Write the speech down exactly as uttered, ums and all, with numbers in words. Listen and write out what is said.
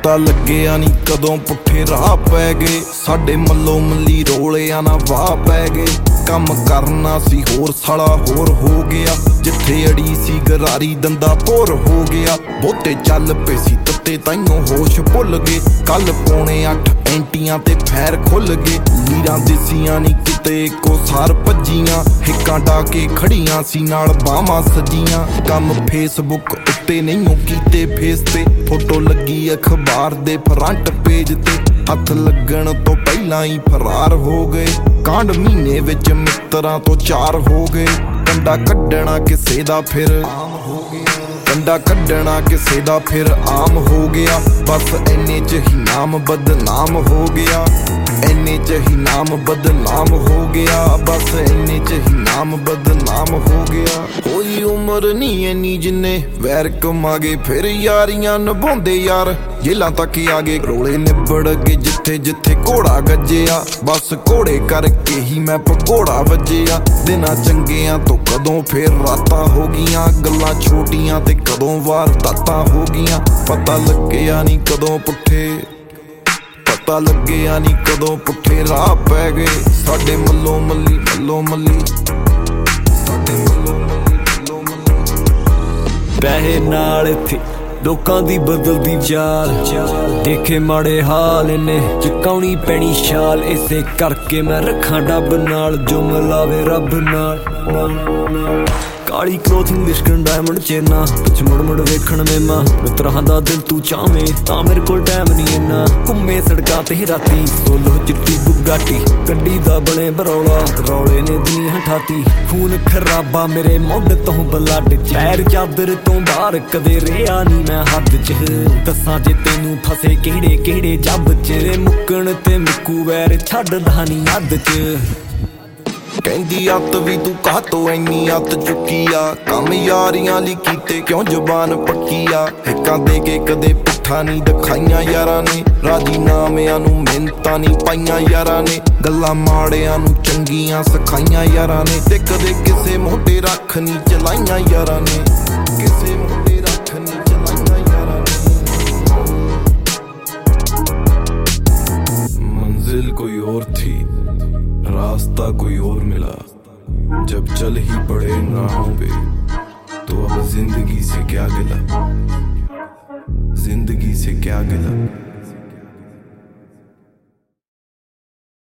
पता लग्या नी कदों पुठे राह पै गए साडे मल्लो मल्ली रोलिया ना वाह पै गए कम करना सी होर साला होर हो गया जिथे अड़ी सी गरारी दंदा भोर हो गया बहुते चल पे सी तत्ते ताइयों होश भुल गए कल पौने अठ एंटियां ते फैर खुल गए लीरां दिसियां नी किते को सार भज्जियां हिक्कां डाके खड़ियां सी नाल बावां सजियां कम फेसबुक उत्ते नहीं कीते फेस ते फोटो लगी अखबार दे फ्रंट पेज ते हथ लगन तो पहला ही फरार हो गए कांड महीने विच मित्रां तो चार हो गए कंडा कड्डना किसे दा फिर आम हो गया कंडा कड्डना किसे दा फिर आम हो गया बस इन्ने च ही नाम बदनाम हो गया इन्ने च ही नाम बदनाम हो गया बस इन्ने च ही नाम बदनाम हो गया कोई उम्र नहीं इन्नी जिन्ने वैर कमागे फिर यारियां निभाउंदे यार जेलां तक आगे रोले निबड़ गए जिथे जिथे घोड़ा गज्जिया बस घोड़े करके ही मैं भगोड़ा वज्जिया दिनां चंगियां तो कदों फिर रातां हो गईयां गल्लां छोटियां ते कदों वारदातां हो गईयां पता लग्या नी कदों पुठे पता लग्या नी कदों पुठे राह पै गए साडे मल्लो मल्ली मल्लो मल्ली साडे मल्लो मल्ली मल्लो मल्ली पैहे नाल इत्थे लोकां दी बदलदी चाल देखे माड़े हाल इन्ने चुकाउणी पैनी शाल इसे करके मैं रखां डब नाल जो मिलावे रब नाल काली क्लोथिंग लिशकन डायमंड चेना पिछ मुड़ मुड़ वेखण मेमा मित्रां दा दिल तू चावें तां मेरे कोल टाइम नहीं इन्ना घुम्मे सड़कां ते राती सोलो चिट्टी बुगाटी गड्डी दा बने बरौला रौले ने दुनिया ठाती खून खराबा मेरे मुंड तो ब्लड च पैर चादर तो बाहर कदे रेहा नी मैं हद च दसां जे तैनू फसे किहड़े किहड़े जब च मुक्कण ते मुक्कू वैर छड्डदा नी हद च कहंदी अत भी तू कह तो इन्नी अत चुकी आ कम यारियां ली कीते क्यों जुबान पक्की आ हिक्कां दे के कदे पिट्ठा नहीं दिखाइयां यारां ने राजी नामियां नू मिन्नतां नहीं पाइयां यारां ने गल्लां माड़ियां नू चंगियां सिखाइयां यारां ने ते कदे किसे मोढे रख नहीं चलाइयां यारां ने किसे मोढे रख नहीं चलाइयां यारां ने मंजिल कोई और थी रास्ता कोई और मिला जब चल ही पड़े राहों पे तो अब जिंदगी से क्या गिला जिंदगी से क्या गिला।